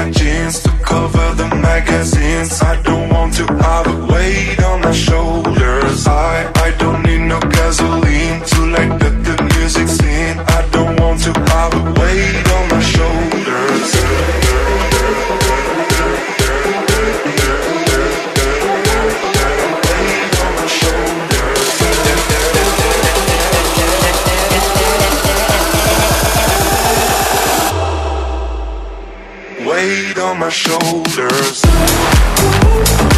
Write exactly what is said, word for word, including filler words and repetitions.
my jeans to cover the magazines. I don't want to have a weight on my shoulders. I, I don't need no gasoline to light up the music scene. I don't want to have a weight on my shoulders. Weight on my shoulders.